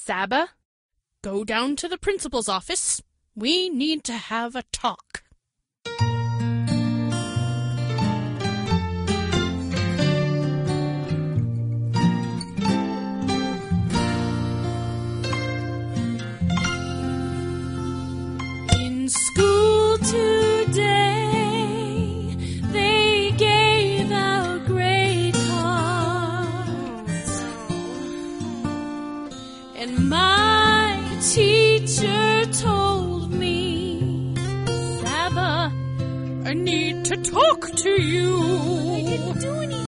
Saba, go down to the principal's office. We need to have a talk. In school today, they gave out grade cards, and my teacher told me, Saba, I need to talk to you.